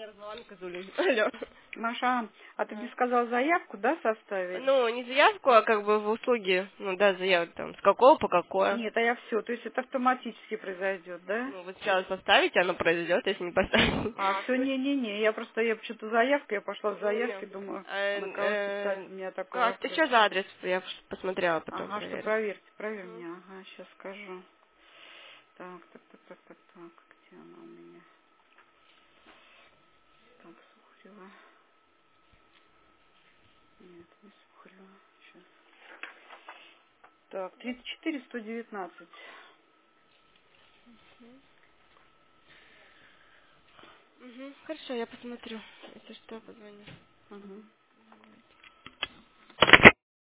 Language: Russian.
разговариваю козулей. Алло. Маша, а ты мне сказала заявку, да, составить? Ну, не заявку, а как бы в услуги, ну да, заявок там, с какого по какое. Нет, а я все, то есть это автоматически произойдет, да? Ну, вот сейчас поставите, оно произойдет, если не поставить. А, все, не-не-не, я просто, я почему-то заявка, я пошла в заявки, Не. думаю, на кого писать, у меня такой Как, ты вопрос. что за адрес? Я посмотрела, потом Ага, что проверю. проверьте, проверь меня, ага, сейчас скажу. Так, где она у меня? Так, Сухарева. Нет, не Сухарева, сейчас. Так, 34-119. Угу, хорошо, я посмотрю. Если что, позвоню. Угу.